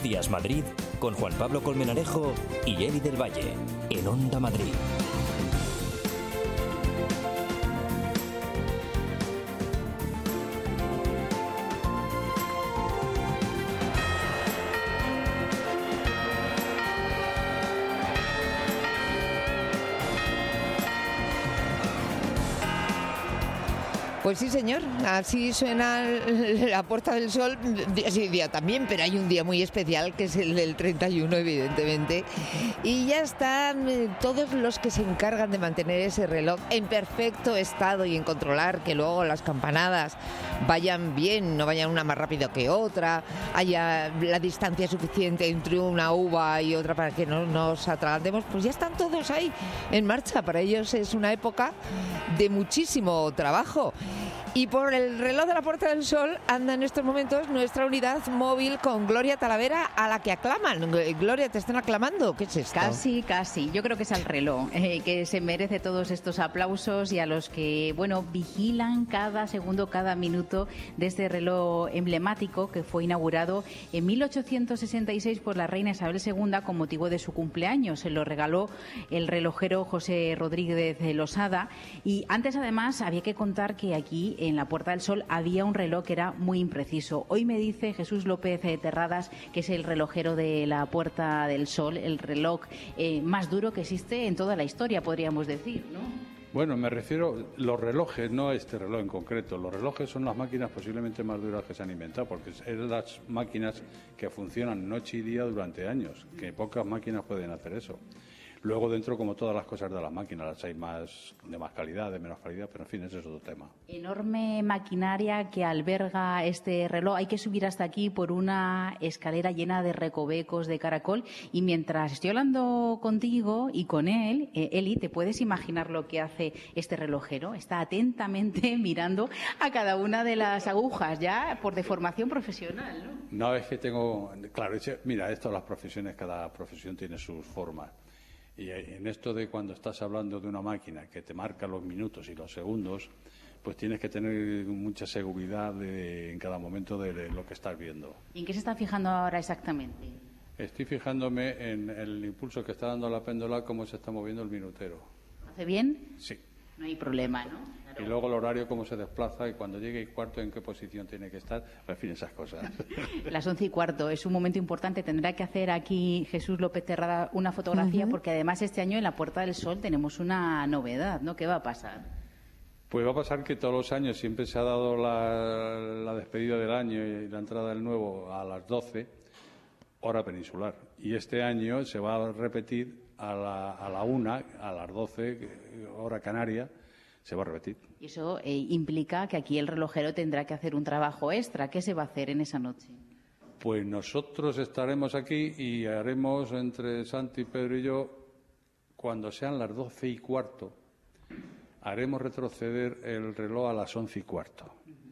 Días Madrid con Juan Pablo Colmenarejo y Eli del Valle en Onda Madrid. Pues sí, señor, así suena la Puerta del Sol, así día también, pero hay un día muy especial que es el del 31, evidentemente, y ya están todos los que se encargan de mantener ese reloj en perfecto estado y en controlar que luego las campanadas vayan bien, no vayan una más rápido que otra, haya la distancia suficiente entre una uva y otra para que no nos atragantemos, pues ya están todos ahí en marcha. Para ellos es una época de muchísimo trabajo. Y por el reloj de la Puerta del Sol anda en estos momentos nuestra unidad móvil con Gloria Talavera, a la que aclaman. Gloria, ¿te están aclamando? ¿Qué es esto? Casi. Yo creo que es al reloj, que se merece todos estos aplausos, y a los que, vigilan cada segundo, cada minuto de este reloj emblemático que fue inaugurado en 1866 por la reina Isabel II con motivo de su cumpleaños. Se lo regaló el relojero José Rodríguez de Losada. Y antes, además, había que contar que aquí en la Puerta del Sol había un reloj que era muy impreciso. Hoy me dice Jesús López Terradas, que es el relojero de la Puerta del Sol, el reloj más duro que existe en toda la historia, podríamos decir, ¿no? Bueno, me refiero los relojes, no a este reloj en concreto. Los relojes son las máquinas posiblemente más duras que se han inventado, porque son las máquinas que funcionan noche y día durante años, que pocas máquinas pueden hacer eso. Luego dentro, como todas las cosas de las máquinas, las hay de más calidad, de menos calidad, pero en fin, ese es otro tema. Enorme maquinaria que alberga este reloj. Hay que subir hasta aquí por una escalera llena de recovecos de caracol, y mientras estoy hablando contigo y con él, Eli, ¿te puedes imaginar lo que hace este relojero? Está atentamente mirando a cada una de las agujas, ya por deformación profesional, ¿no? No, es que tengo... Claro, mira, las profesiones, cada profesión tiene sus formas. Y en esto de cuando estás hablando de una máquina que te marca los minutos y los segundos, pues tienes que tener mucha seguridad en cada momento de lo que estás viendo. ¿Y en qué se está fijando ahora exactamente? Estoy fijándome en el impulso que está dando la péndola, cómo se está moviendo el minutero. ¿Hace bien? Sí. No hay problema, ¿no? Claro. Y luego el horario, cómo se desplaza, y cuando llegue y cuarto, en qué posición tiene que estar, en fin, esas cosas. Las 11:15 es un momento importante. Tendrá que hacer aquí Jesús López Terrada una fotografía, porque además este año en la Puerta del Sol tenemos una novedad, ¿no? ¿Qué va a pasar? Pues va a pasar que todos los años siempre se ha dado la despedida del año y la entrada del nuevo a las 12, hora peninsular. Y este año se va a repetir a la 1, a las 12, hora canaria, se va a repetir. Y eso implica que aquí el relojero tendrá que hacer un trabajo extra. ¿Qué se va a hacer en esa noche? Pues nosotros estaremos aquí y haremos, entre Santi, Pedro y yo, cuando sean las 12:15, haremos retroceder el reloj a las 11:15.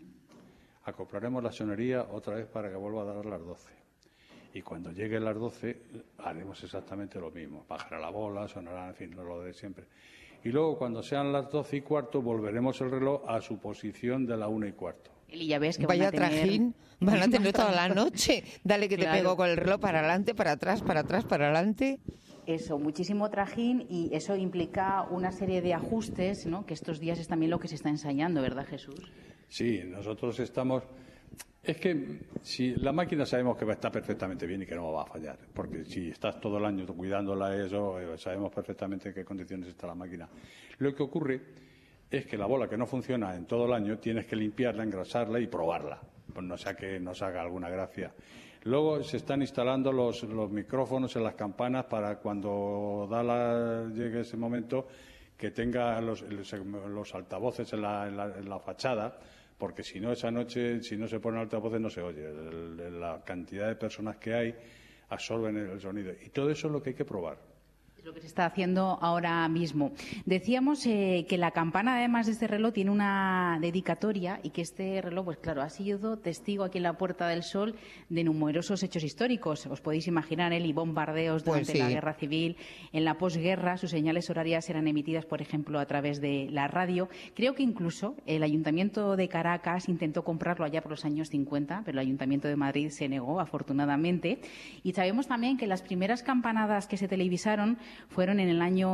Acoplaremos la sonería otra vez para que vuelva a dar las 12. Y cuando lleguen las 12 haremos exactamente lo mismo. Bajará la bola, sonará, en fin, lo de siempre. Y luego, cuando sean las 12:15, volveremos el reloj a su posición de la 1:15. Y ya ves que Vaya van a tener... trajín, van a tener toda la noche. Dale que Claro. te pego con el reloj para adelante, para atrás, para atrás, para adelante. Eso, muchísimo trajín, y eso implica una serie de ajustes, ¿no? Que estos días es también lo que se está ensayando, ¿verdad, Jesús? Sí, nosotros estamos... Es que si la máquina sabemos que está perfectamente bien y que no va a fallar, porque si estás todo el año cuidándola, sabemos perfectamente en qué condiciones está la máquina. Lo que ocurre es que la bola que no funciona en todo el año tienes que limpiarla, engrasarla y probarla, pues no sea que nos haga alguna gracia. Luego se están instalando los micrófonos en las campanas para cuando llegue ese momento que tenga los altavoces en la fachada, porque si no, esa noche, si no se ponen altavoces, no se oye. La cantidad de personas que hay absorben el sonido. Y todo eso es lo que hay que probar. Lo que se está haciendo ahora mismo. Decíamos que la campana, además de este reloj, tiene una dedicatoria y que este reloj, pues claro, ha sido testigo aquí en la Puerta del Sol de numerosos hechos históricos. Os podéis imaginar, y bombardeos durante la Guerra Civil. En la posguerra, sus señales horarias eran emitidas, por ejemplo, a través de la radio. Creo que incluso el Ayuntamiento de Caracas intentó comprarlo allá por los años 50, pero el Ayuntamiento de Madrid se negó, afortunadamente. Y sabemos también que las primeras campanadas que se televisaron fueron en el año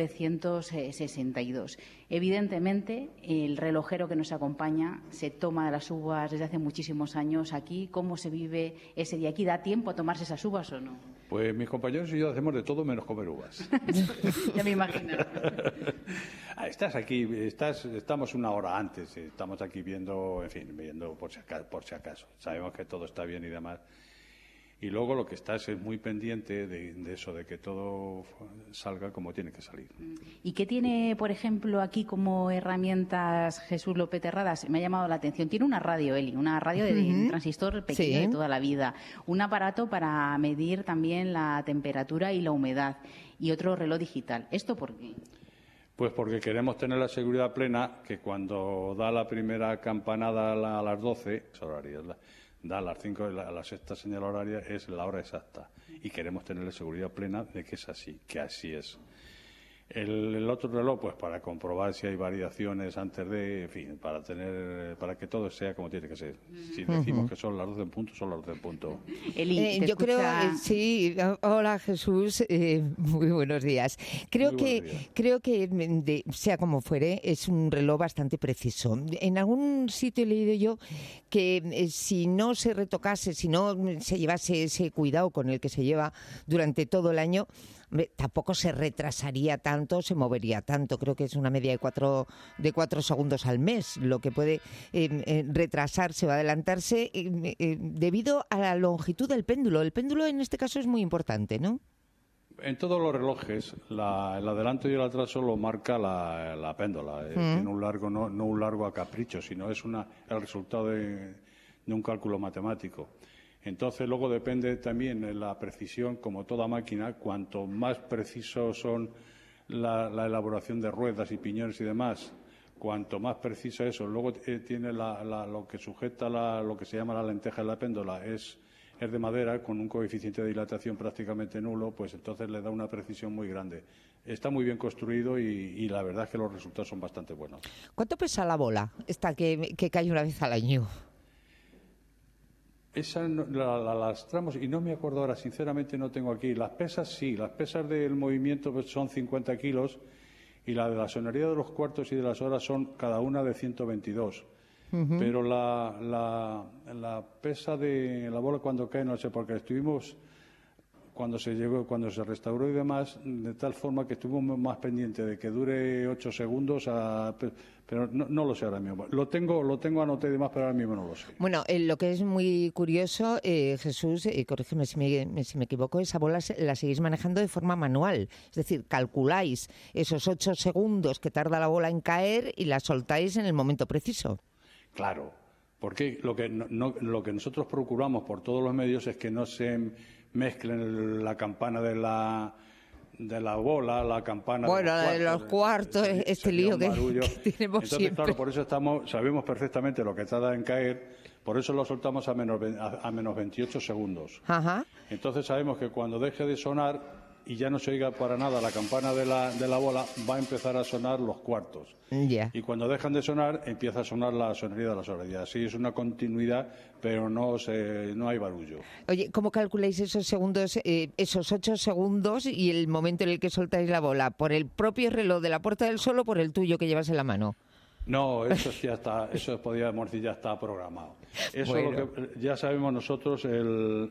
1962. Evidentemente, el relojero que nos acompaña se toma las uvas desde hace muchísimos años aquí. ¿Cómo se vive ese día aquí? ¿Da tiempo a tomarse esas uvas o no? Pues mis compañeros y yo hacemos de todo menos comer uvas. Ya me imagino. Estás aquí, estamos una hora antes, estamos aquí viendo por si acaso. Sabemos que todo está bien y demás. Y luego lo que estás es muy pendiente de eso, de que todo salga como tiene que salir. ¿Y qué tiene, por ejemplo, aquí como herramientas Jesús López Terradas? Me ha llamado la atención. Tiene una radio, Eli, una radio de un transistor pequeño de toda la vida. Un aparato para medir también la temperatura y la humedad. Y otro reloj digital. ¿Esto por qué? Pues porque queremos tener la seguridad plena que cuando da la primera campanada a las 12, da a las 5, a la sexta señal horaria es la hora exacta y queremos tener la seguridad plena de que es así, que así es. El otro reloj, pues para comprobar si hay variaciones antes de, en fin, para que todo sea como tiene que ser. Si decimos que son las 12 en punto, son las 12 en punto. Yo creo, sí. Hola Jesús, muy buenos días. Creo que sea como fuere, es un reloj bastante preciso. En algún sitio he leído yo que si no se retocase, si no se llevase ese cuidado con el que se lleva durante todo el año, tampoco se retrasaría tanto, se movería tanto. Creo que es una media de 4 segundos al mes, lo que puede retrasarse o adelantarse debido a la longitud del péndulo. El péndulo en este caso es muy importante, ¿no? En todos los relojes, el adelanto y el atraso lo marca la péndola. Tiene un largo, no un largo a capricho, sino es el resultado de un cálculo matemático. Entonces, luego depende también de la precisión, como toda máquina, cuanto más preciso son la elaboración de ruedas y piñones y demás, cuanto más preciso eso. Luego tiene lo que sujeta lo que se llama la lenteja de la péndola, es de madera, con un coeficiente de dilatación prácticamente nulo, pues entonces le da una precisión muy grande. Está muy bien construido y la verdad es que los resultados son bastante buenos. ¿Cuánto pesa la bola esta que cae una vez al año? Esa la lastramos y no me acuerdo ahora, sinceramente no tengo aquí. Las pesas sí, las pesas del movimiento pues, son 50 kilos y la de la sonoridad de los cuartos y de las horas son cada una de 122. Pero la pesa de la bola cuando cae, no sé, porque estuvimos cuando se restauró y demás, de tal forma que estuvimos más pendientes de que dure 8 segundos, pero no lo sé ahora mismo. Lo tengo anotado y demás, pero ahora mismo no lo sé. Bueno, lo que es muy curioso, Jesús, corrígeme si me equivoco, esa bola la seguís manejando de forma manual. Es decir, calculáis esos 8 segundos que tarda la bola en caer y la soltáis en el momento preciso. Claro, porque lo que nosotros procuramos por todos los medios es que no se mezclen la campana de la bola, la campana de los cuartos, este lío que tenemos. Entonces, siempre. claro, por eso sabemos perfectamente lo que tarda en caer, por eso lo soltamos a menos 28 segundos. Ajá. Entonces sabemos que cuando deje de sonar y ya no se oiga para nada la campana de la bola, va a empezar a sonar los cuartos. Yeah. Y cuando dejan de sonar, empieza a sonar la sonoridad de las horas. Y así es una continuidad, pero no hay barullo. Oye, ¿cómo calculáis esos segundos, esos 8 segundos y el momento en el que soltáis la bola? ¿Por el propio reloj de la Puerta del Sol o por el tuyo que llevas en la mano? No, eso ya está, eso podríamos decir ya está programado. Eso bueno. Es lo que ya sabemos nosotros el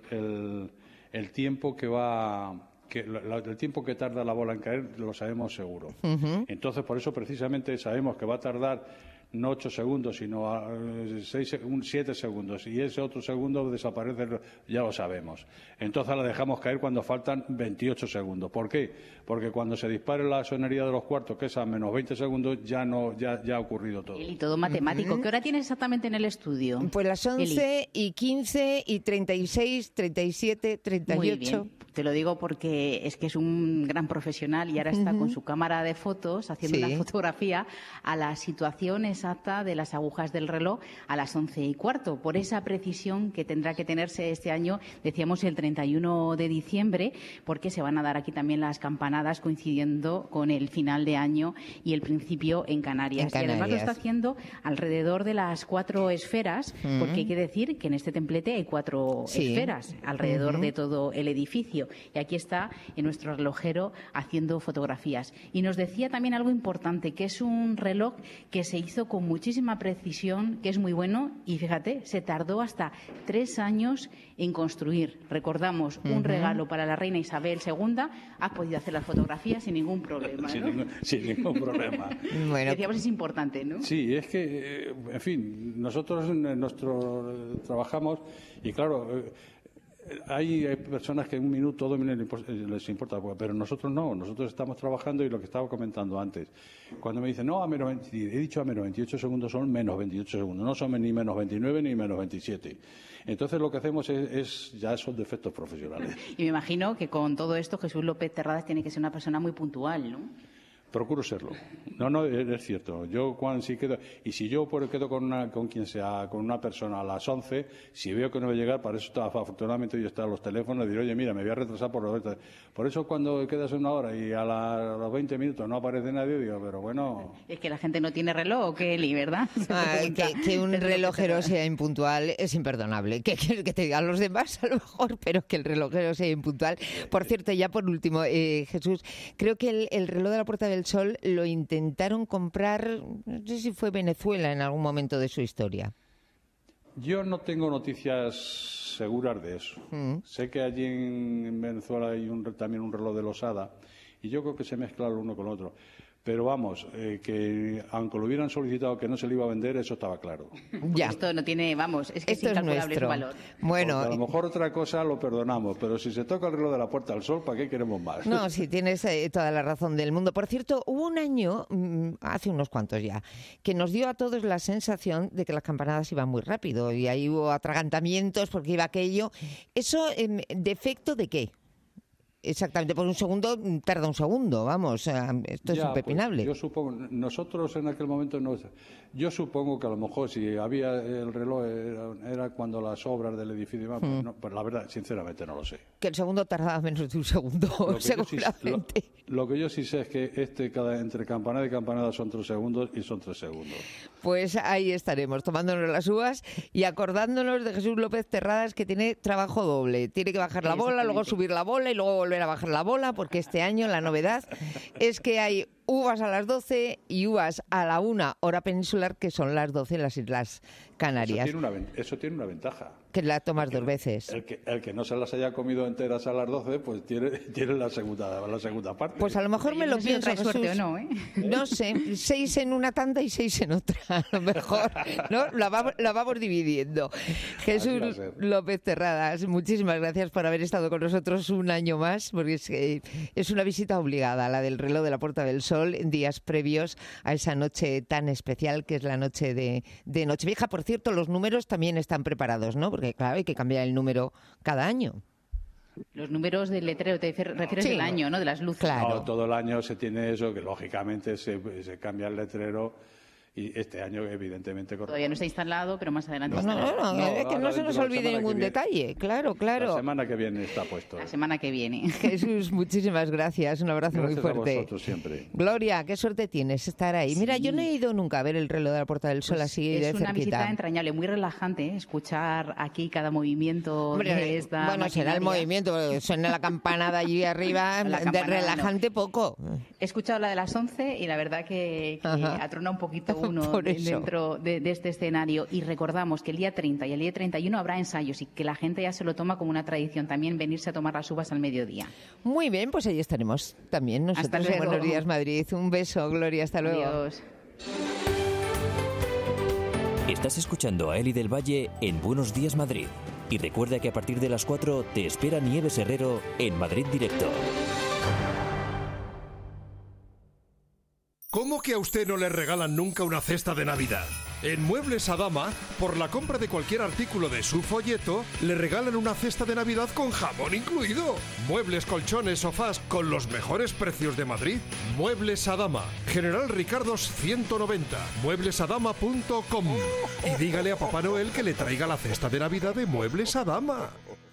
tiempo que va... el tiempo que tarda la bola en caer lo sabemos seguro. Entonces, por eso precisamente sabemos que va a tardar no 8 segundos, sino 7 segundos. Y ese otro segundo desaparece, ya lo sabemos. Entonces la dejamos caer cuando faltan 28 segundos. ¿Por qué? Porque cuando se dispare la sonoridad de los cuartos, que es a menos 20 segundos, ya ha ocurrido todo. Y todo matemático. ¿Qué hora tienes exactamente en el estudio? Pues las 11 y 15 y 36, 37, 38. Muy bien. Te lo digo porque es que es un gran profesional y ahora está con su cámara de fotos haciendo una fotografía a la situación exacta de las agujas del reloj a las 11:15, por esa precisión que tendrá que tenerse este año, decíamos el 31 de diciembre, porque se van a dar aquí también las campanadas coincidiendo con el final de año y el principio en Canarias. Y además lo está haciendo alrededor de las 4 esferas, porque hay que decir que en este templete hay 4 esferas alrededor de todo el edificio. Y aquí está en nuestro relojero haciendo fotografías. Y nos decía también algo importante, que es un reloj que se hizo con muchísima precisión, que es muy bueno, y fíjate, se tardó hasta 3 años en construir. Recordamos, un regalo para la reina Isabel II, has podido hacer las fotografías sin ningún problema, ¿no? Sin ningún problema. Bueno, decíamos, es importante, ¿no? Sí, es que, en fin, nosotros trabajamos y claro, hay personas que en 1 minuto, 2 minutos les importa, pero nosotros no, nosotros estamos trabajando y lo que estaba comentando antes. Cuando me dicen, no, a menos 20, he dicho a menos 28 segundos son menos 28 segundos, no son ni menos 29 ni menos 27. Entonces lo que hacemos ya son defectos profesionales. Y me imagino que con todo esto Jesús López Terradas tiene que ser una persona muy puntual, ¿no? Procuro serlo. No, es cierto. Yo si quedo quedo con quien sea, con una persona a las 11, si veo que no va a llegar, para eso afortunadamente yo estoy a los teléfonos y digo, oye, mira, me voy a retrasar por eso cuando quedas 1 hora y a los 20 minutos no aparece nadie, digo, pero bueno. Es que la gente no tiene reloj, Kelly, ¿verdad? Que un relojero sea impuntual es imperdonable. Que te digan los demás a lo mejor, pero que el relojero sea impuntual. Por cierto, ya por último, Jesús, creo que el reloj de la Puerta del Sol lo intentaron comprar, no sé si fue Venezuela en algún momento de su historia. Yo no tengo noticias seguras de eso. Sé que allí en Venezuela hay también un reloj de Losada y yo creo que se mezcla lo uno con lo otro. Pero vamos, que aunque lo hubieran solicitado que no se le iba a vender, eso estaba claro. Ya. Esto no tiene, vamos, es que esto es incalculable su valor. Bueno, porque a lo mejor otra cosa lo perdonamos, pero si se toca el reloj de la Puerta del Sol, ¿para qué queremos más? No, sí, tienes toda la razón del mundo. Por cierto, hubo un año, hace unos cuantos ya, que nos dio a todos la sensación de que las campanadas iban muy rápido y ahí hubo atragantamientos porque iba aquello. ¿Eso, defecto de qué? Exactamente, por un segundo tarda un segundo, vamos, esto es impepinable. Pues, yo supongo, nosotros en aquel momento yo supongo que a lo mejor si había el reloj era cuando las obras del edificio, pues la verdad, sinceramente no lo sé. Que el segundo tardaba menos de un segundo, seguramente. Lo que yo sí sé es que entre campanada y campanada son 3 segundos y son 3 segundos. Pues ahí estaremos, tomándonos las uvas y acordándonos de Jesús López Terradas, que tiene trabajo doble. Tiene que bajar la bola, luego subir la bola y luego volver a bajar la bola, porque este año la novedad es que hay uvas a las 12 y uvas a la 1 hora peninsular, que son las 12 en las Islas Canarias. Eso tiene una ventaja. Que la tomas 2 veces. El que no se las haya comido enteras a las 12, pues tiene la segunda parte. Pues a lo mejor me lo pienso, Jesús. Suerte o no, ¿eh? No sé, 6 en una tanda y 6 en otra, a lo mejor, ¿no? La vamos dividiendo. Jesús López Terradas, muchísimas gracias por haber estado con nosotros un año más, porque es una visita obligada, la del reloj de la Puerta del Sol, en días previos a esa noche tan especial que es la noche de Nochevieja. Por cierto, los números también están preparados, ¿no? Porque, claro, hay que cambiar el número cada año. Los números del letrero, te refieres del año, ¿no? De las luces. Claro. No, todo el año se tiene eso, que lógicamente se cambia el letrero. Y este año, evidentemente... Todavía no está instalado, pero más adelante No, es que no se nos olvide ningún detalle. Claro. La semana que viene está puesto. La semana que viene. Jesús, muchísimas gracias. Un abrazo muy fuerte. Gracias a vosotros siempre. Gloria, qué suerte tienes estar ahí. Sí. Mira, yo no he ido nunca a ver el reloj de la Puerta del Sol así de cerquita. Es una visita entrañable, muy relajante, ¿eh? Escuchar aquí cada movimiento de esta Bueno, será el movimiento, suena la campanada allí arriba, de relajante poco. He escuchado la de las 11 y la verdad que atrona un poquito uno dentro de este escenario. Y recordamos que el día 30 y el día 31 habrá ensayos y que la gente ya se lo toma como una tradición también venirse a tomar las uvas al mediodía. Muy bien, pues ahí estaremos también nosotros. Hasta luego. Buenos días, Madrid. Un beso, Gloria, hasta luego. Adiós. Estás escuchando a Eli del Valle en Buenos Días Madrid. Y recuerda que a partir de las 4 te espera Nieves Herrero en Madrid Directo. ¿Cómo que a usted no le regalan nunca una cesta de Navidad? En Muebles Adama, por la compra de cualquier artículo de su folleto, le regalan una cesta de Navidad con jamón incluido. Muebles, colchones, sofás con los mejores precios de Madrid. Muebles Adama, General Ricardos 190, mueblesadama.com. Y dígale a Papá Noel que le traiga la cesta de Navidad de Muebles Adama.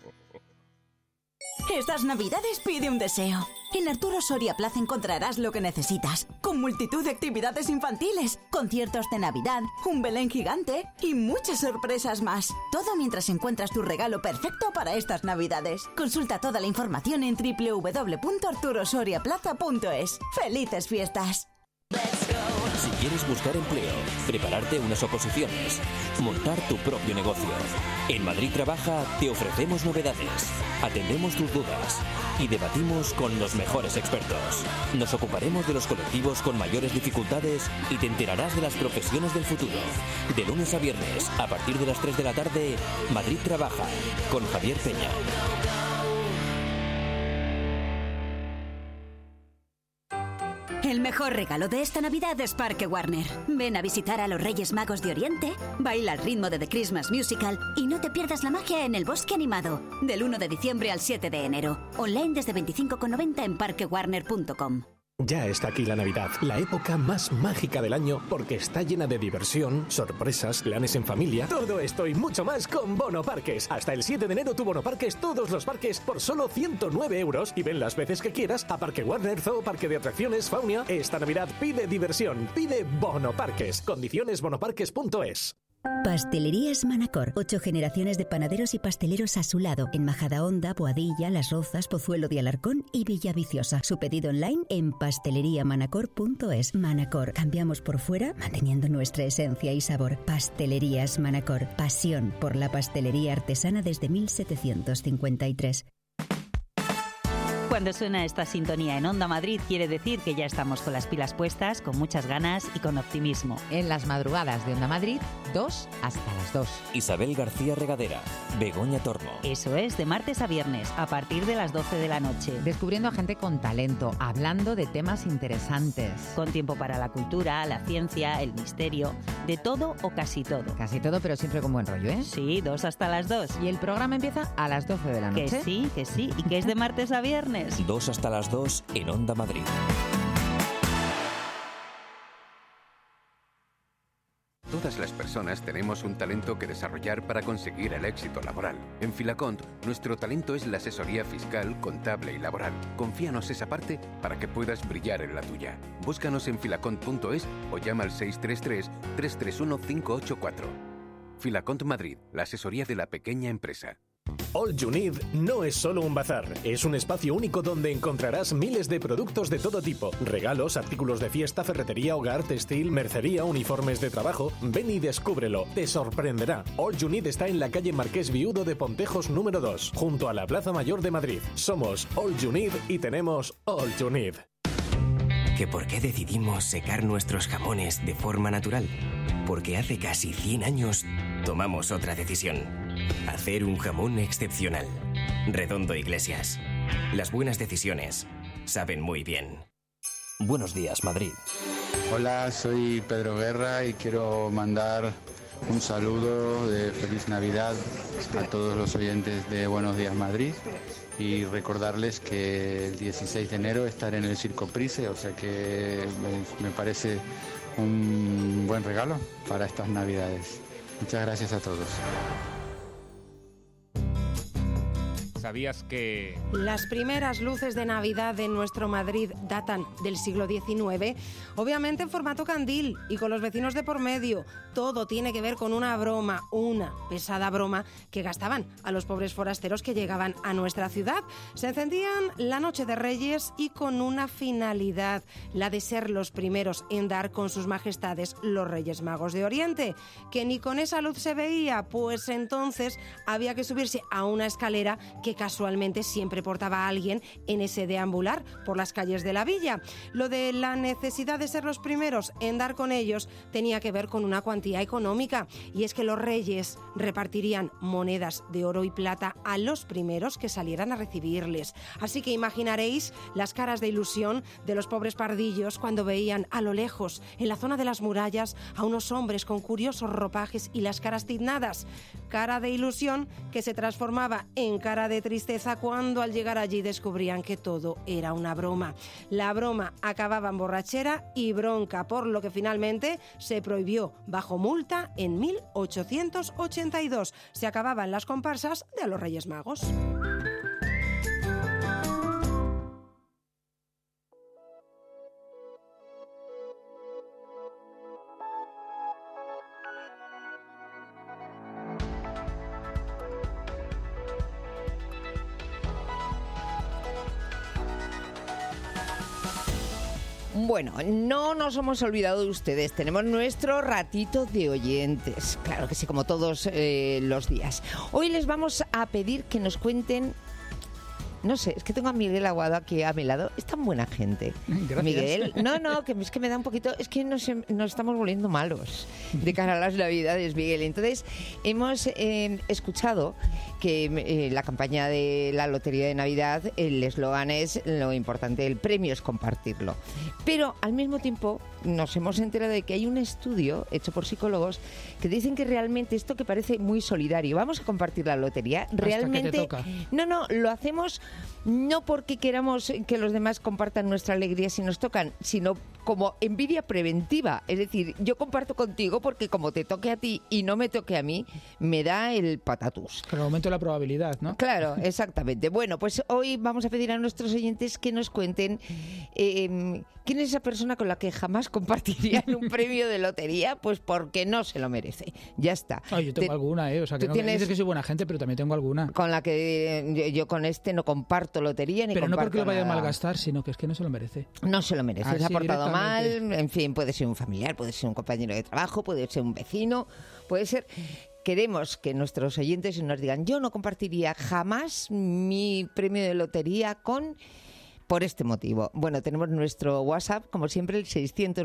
Estas Navidades pide un deseo. En Arturo Soria Plaza encontrarás lo que necesitas, con multitud de actividades infantiles, conciertos de Navidad, un Belén gigante y muchas sorpresas más. Todo mientras encuentras tu regalo perfecto para estas Navidades. Consulta toda la información en www.arturosoriaplaza.es. ¡Felices fiestas! Si quieres buscar empleo, prepararte unas oposiciones, montar tu propio negocio. En Madrid Trabaja te ofrecemos novedades, atendemos tus dudas y debatimos con los mejores expertos. Nos ocuparemos de los colectivos con mayores dificultades y te enterarás de las profesiones del futuro. De lunes a viernes, a partir de las 3 de la tarde, Madrid Trabaja, con Javier Peña. El mejor regalo de esta Navidad es Parque Warner. Ven a visitar a los Reyes Magos de Oriente, baila al ritmo de The Christmas Musical y no te pierdas la magia en el Bosque Animado, del 1 de diciembre al 7 de enero. Online desde 25,90 en parquewarner.com. Ya está aquí la Navidad, la época más mágica del año, porque está llena de diversión, sorpresas, planes en familia. Todo esto y mucho más con Bono Parques. Hasta el 7 de enero tu Bono Parques, todos los parques por solo 109 euros y ven las veces que quieras a Parque Warner, Zoo, Parque de Atracciones, Faunia. Esta Navidad pide diversión, pide Bono Parques. Condiciones bonoparques.es. Pastelerías Manacor. 8 generaciones de panaderos y pasteleros a su lado. En Majadahonda, Boadilla, Las Rozas, Pozuelo de Alarcón y Villaviciosa. Su pedido online en pasteleriamanacor.es. Manacor. Cambiamos por fuera, manteniendo nuestra esencia y sabor. Pastelerías Manacor. Pasión por la pastelería artesana desde 1753. Cuando suena esta sintonía en Onda Madrid quiere decir que ya estamos con las pilas puestas, con muchas ganas y con optimismo. En las madrugadas de Onda Madrid, 2 hasta las 2. Isabel García Regadera, Begoña Tormo. Eso es, de martes a viernes, a partir de las 12 de la noche. Descubriendo a gente con talento, hablando de temas interesantes. Con tiempo para la cultura, la ciencia, el misterio, de todo o casi todo. Casi todo, pero siempre con buen rollo, ¿eh? Sí, 2 hasta las 2. Y el programa empieza a las 12 de la noche. Que sí, y que es de martes a viernes. 2 hasta las 2 en Onda Madrid. Todas las personas tenemos un talento que desarrollar para conseguir el éxito laboral. En Filacont, nuestro talento es la asesoría fiscal, contable y laboral. Confíanos esa parte para que puedas brillar en la tuya. Búscanos en filacont.es o llama al 633-331-584. Filacont Madrid, la asesoría de la pequeña empresa. All You Need no es solo un bazar, es un espacio único donde encontrarás miles de productos de todo tipo. Regalos, artículos de fiesta, ferretería, hogar, textil, mercería, uniformes de trabajo. Ven y descúbrelo, te sorprenderá. All You Need está en la calle Marqués Viudo de Pontejos número 2, junto a la Plaza Mayor de Madrid. Somos All You Need y tenemos All You Need. ¿Que por qué decidimos secar nuestros jamones de forma natural? Porque hace casi 100 años tomamos otra decisión. Hacer un jamón excepcional. Redondo Iglesias. Las buenas decisiones saben muy bien. Buenos días, Madrid. Hola, soy Pedro Guerra y quiero mandar un saludo de Feliz Navidad a todos los oyentes de Buenos Días Madrid y recordarles que el 16 de enero estaré en el Circo Price, o sea que me parece un buen regalo para estas Navidades. Muchas gracias a todos. ¿Sabías que...? Las primeras luces de Navidad en nuestro Madrid datan del siglo XIX, obviamente en formato candil y con los vecinos de por medio. Todo tiene que ver con una broma, una pesada broma que gastaban a los pobres forasteros que llegaban a nuestra ciudad. Se encendían la noche de Reyes y con una finalidad, la de ser los primeros en dar con sus majestades los Reyes Magos de Oriente. Que ni con esa luz se veía, pues entonces había que subirse a una escalera que que casualmente siempre portaba a alguien en ese deambular por las calles de la villa. Lo de la necesidad de ser los primeros en dar con ellos tenía que ver con una cuantía económica, y es que los reyes repartirían monedas de oro y plata a los primeros que salieran a recibirles. Así que imaginaréis las caras de ilusión de los pobres pardillos cuando veían a lo lejos, en la zona de las murallas, a unos hombres con curiosos ropajes y las caras tiznadas. Cara de ilusión que se transformaba en cara de tristeza cuando al llegar allí descubrían que todo era una broma. La broma acababa en borrachera y bronca, por lo que finalmente se prohibió bajo multa en 1882. Se acababan las comparsas de a los Reyes Magos. Bueno, no nos hemos olvidado de ustedes. Tenemos nuestro ratito de oyentes. Claro que sí, como todos los días. Hoy les vamos a pedir que nos cuenten... No sé, es que tengo a Miguel Aguado aquí a mi lado. Es tan buena gente. Gracias. Miguel, no, que es que me da un poquito... Es que nos estamos volviendo malos de cara a las Navidades, Miguel. Entonces, hemos escuchado que la campaña de la Lotería de Navidad, el eslogan es lo importante, el premio es compartirlo. Pero, al mismo tiempo, nos hemos enterado de que hay un estudio hecho por psicólogos que dicen que realmente esto que parece muy solidario, vamos a compartir la lotería, realmente... Hasta que te toca. No, lo hacemos no porque queramos que los demás compartan nuestra alegría si nos tocan, sino como envidia preventiva. Es decir, yo comparto contigo porque como te toque a ti y no me toque a mí, me da el patatús. Con el aumento de la probabilidad, ¿no? Claro, exactamente. Bueno, pues hoy vamos a pedir a nuestros oyentes que nos cuenten quién es esa persona con la que jamás compartirían un premio de lotería, pues porque no se lo merece. Ya está. Ay, yo tengo alguna, o sea, que no dices que soy buena gente, pero también tengo alguna. Con la que yo con este no comparto lotería ni pero comparto no porque lo vaya a nada. malgastar, sino que es que no se lo merece. No se lo merece, Así se ha portado mal, directamente. en fin, puede ser un familiar, puede ser un compañero de trabajo, puede ser un vecino, puede ser... Queremos que nuestros oyentes nos digan, yo no compartiría jamás mi premio de lotería por este motivo. Bueno, tenemos nuestro WhatsApp, como siempre, el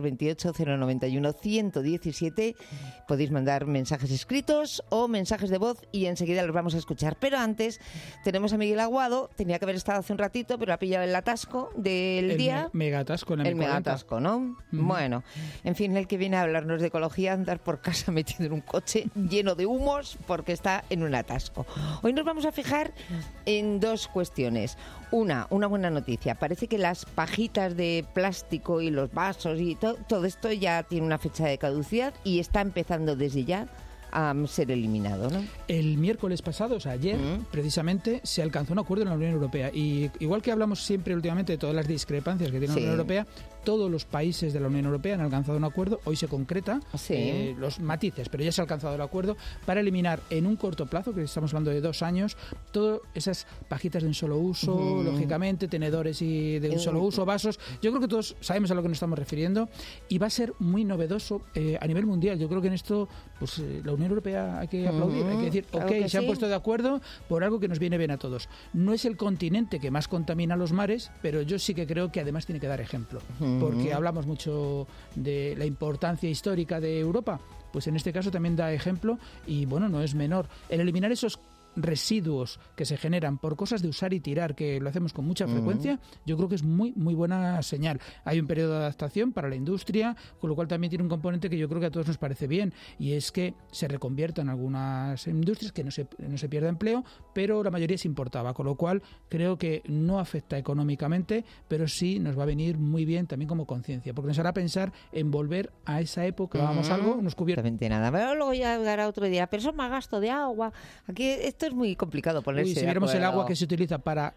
628-091-117. Podéis mandar mensajes escritos o mensajes de voz y enseguida los vamos a escuchar. Pero antes tenemos a Miguel Aguado, tenía que haber estado hace un ratito, pero ha pillado el atasco del día. Megatasco en el M40. megatasco, ¿no? Bueno, en fin, el que viene a hablarnos de ecología, andar por casa metido en un coche lleno de humos porque está en un atasco. Hoy nos vamos a fijar en dos cuestiones. Una buena noticia. Parece que las pajitas de plástico y los vasos y todo esto ya tiene una fecha de caducidad y está empezando desde ya a ser eliminado, ¿no? El miércoles pasado, o sea, ayer, precisamente, se alcanzó un acuerdo en la Unión Europea. Y igual que hablamos siempre últimamente de todas las discrepancias que tiene la Unión Europea, todos los países de la Unión Europea han alcanzado un acuerdo. Hoy se concreta los matices, pero ya se ha alcanzado el acuerdo para eliminar en un corto plazo, que estamos hablando de 2 años, todas esas pajitas de un solo uso, lógicamente, tenedores y de un solo uso, vasos. Yo creo que todos sabemos a lo que nos estamos refiriendo y va a ser muy novedoso a nivel mundial. Yo creo que en esto, pues la Unión Europea hay que aplaudir, hay que decir, claro que se han sí. puesto de acuerdo por algo que nos viene bien a todos. No es el continente que más contamina los mares, pero yo sí que creo que además tiene que dar ejemplo, porque hablamos mucho de la importancia histórica de Europa, pues en este caso también da ejemplo y bueno, no es menor. El eliminar esos residuos que se generan por cosas de usar y tirar, que lo hacemos con mucha frecuencia, yo creo que es muy muy buena señal. Hay un periodo de adaptación para la industria, con lo cual también tiene un componente que yo creo que a todos nos parece bien, y es que se reconviertan algunas industrias, que no se pierda empleo, pero la mayoría se importaba, con lo cual creo que no afecta económicamente, pero sí nos va a venir muy bien también como conciencia, porque nos hará pensar en volver a esa época, vamos algo, nos cubierta. Nada, pero luego ya dará otro día, pero eso es más gasto de agua. Aquí esto es muy complicado ponerse si de viéramos el acuerdo. agua que se utiliza para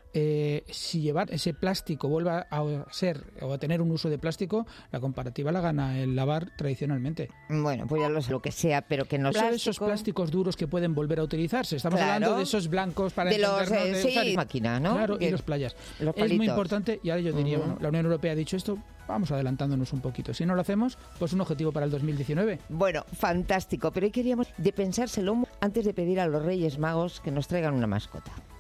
si llevar ese plástico vuelva a ser o a tener un uso de plástico, la comparativa la gana el lavar tradicionalmente. Bueno, pues ya lo que sea, pero que no sea esos plásticos duros que pueden volver a utilizarse. Estamos hablando de esos blancos para de los usar máquina, ¿no? Claro, y los playas. Es muy importante, y ahora yo diría, bueno, la Unión Europea ha dicho esto, vamos adelantándonos un poquito. Si no lo hacemos, pues un objetivo para el 2019. Bueno, fantástico, pero hoy queríamos de pensárselo antes de pedir a los Reyes Magos que nos traigan una mascota.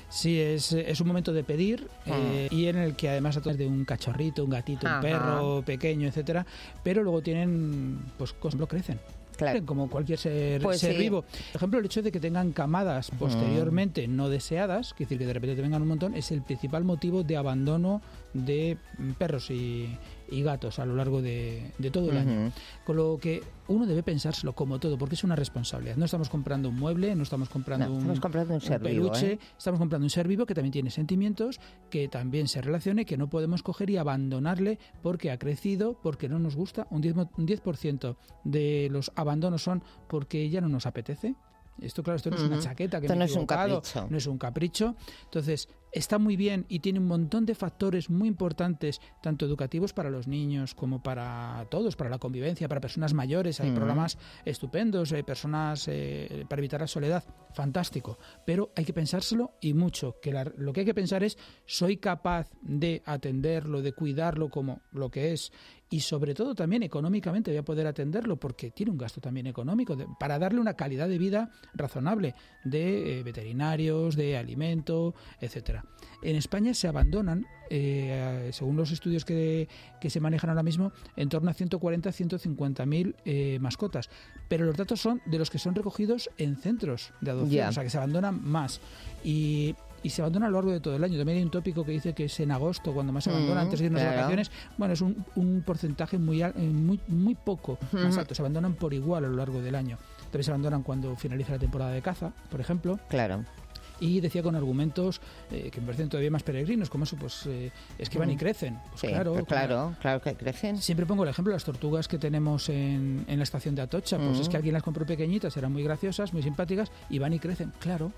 Sí, es un momento de pedir y en el que además a todos de un cachorrito, un gatito, un perro pequeño, etcétera, pero luego tienen, pues, cosas crecen. Claro. Como cualquier ser vivo. Por ejemplo, el hecho de que tengan camadas posteriormente no deseadas, que decir que de repente te vengan un montón, es el principal motivo de abandono de perros y gatos a lo largo de todo el año. Con lo que uno debe pensárselo como todo, porque es una responsabilidad. No estamos comprando un mueble, no estamos comprando un ser peluche, vivo, estamos comprando un ser vivo que también tiene sentimientos, que también se relaciona y que no podemos coger y abandonarle porque ha crecido, porque no nos gusta. Un 10% de los abandonos son porque ya no nos apetece. Esto, claro, esto no es una chaqueta, que esto me he equivocado, no es un capricho. Entonces, está muy bien y tiene un montón de factores muy importantes, tanto educativos para los niños como para todos, para la convivencia, para personas mayores. Hay programas estupendos, personas para evitar la soledad, fantástico. Pero hay que pensárselo y mucho. Que lo que hay que pensar es, ¿soy capaz de atenderlo, de cuidarlo como lo que es? Y sobre todo también económicamente voy a poder atenderlo, porque tiene un gasto también económico para darle una calidad de vida razonable, de veterinarios, de alimento, etcétera. En España se abandonan, según los estudios que se manejan ahora mismo, en torno a 140 a 150.000 mascotas. Pero los datos son de los que son recogidos en centros de adopción, o sea que se abandonan más. Y se abandona a lo largo de todo el año. También hay un tópico que dice que es en agosto cuando más se abandona, antes de irnos de vacaciones. Bueno, es un porcentaje muy poco más alto. Se abandonan por igual a lo largo del año. También se abandonan cuando finaliza la temporada de caza, por ejemplo. Claro. Y decía con argumentos que me parecen todavía más peregrinos, como eso, pues es que van y crecen. Pues sí, claro que crecen. Siempre pongo el ejemplo de las tortugas que tenemos en la estación de Atocha. Pues es que alguien las compró pequeñitas, eran muy graciosas, muy simpáticas, y van y crecen. Claro.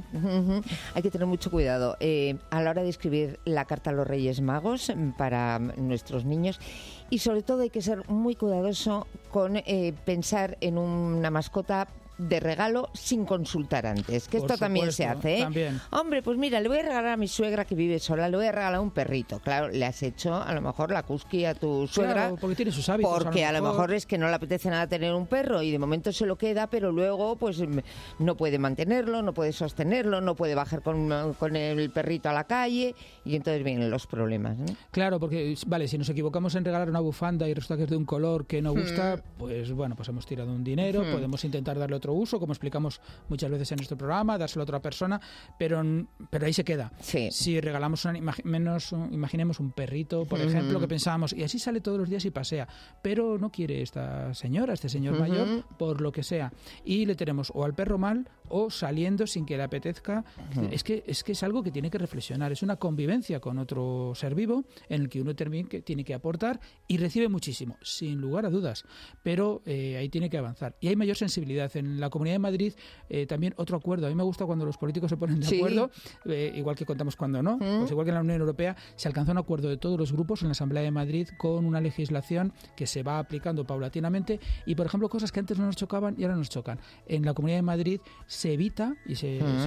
Hay que tener mucho cuidado a la hora de escribir la carta a los Reyes Magos para nuestros niños. Y sobre todo hay que ser muy cuidadoso con pensar en una mascota de regalo sin consultar antes, que esto también se hace, También. Hombre, pues mira, le voy a regalar a mi suegra que vive sola, le voy a regalar un perrito. Claro, le has hecho a lo mejor la cusqui a tu suegra, claro, porque tiene sus hábitos, porque a lo mejor es que no le apetece nada tener un perro y de momento se lo queda, pero luego pues no puede mantenerlo, no puede sostenerlo, no puede bajar con el perrito a la calle, y entonces vienen los problemas, ¿no? Claro, porque vale, si nos equivocamos en regalar una bufanda y resulta que es de un color que no gusta, pues bueno, pues hemos tirado un dinero, podemos intentar darle otro uso, como explicamos muchas veces en nuestro programa, dárselo a otra persona, pero ahí se queda. Sí. Si regalamos imaginemos un perrito, por ejemplo, que pensábamos, y así sale todos los días y pasea, pero no quiere esta señora, este señor mayor, por lo que sea, y le tenemos o al perro mal o saliendo sin que le apetezca. Es que es algo que tiene que reflexionar, es una convivencia con otro ser vivo en el que uno también tiene que aportar y recibe muchísimo, sin lugar a dudas, pero ahí tiene que avanzar. Y hay mayor sensibilidad. En la Comunidad de Madrid también otro acuerdo. A mí me gusta cuando los políticos se ponen de acuerdo, igual que contamos cuando no, pues igual que en la Unión Europea se alcanzó un acuerdo de todos los grupos en la Asamblea de Madrid con una legislación que se va aplicando paulatinamente y, por ejemplo, cosas que antes no nos chocaban y ahora nos chocan. En la Comunidad de Madrid se evita y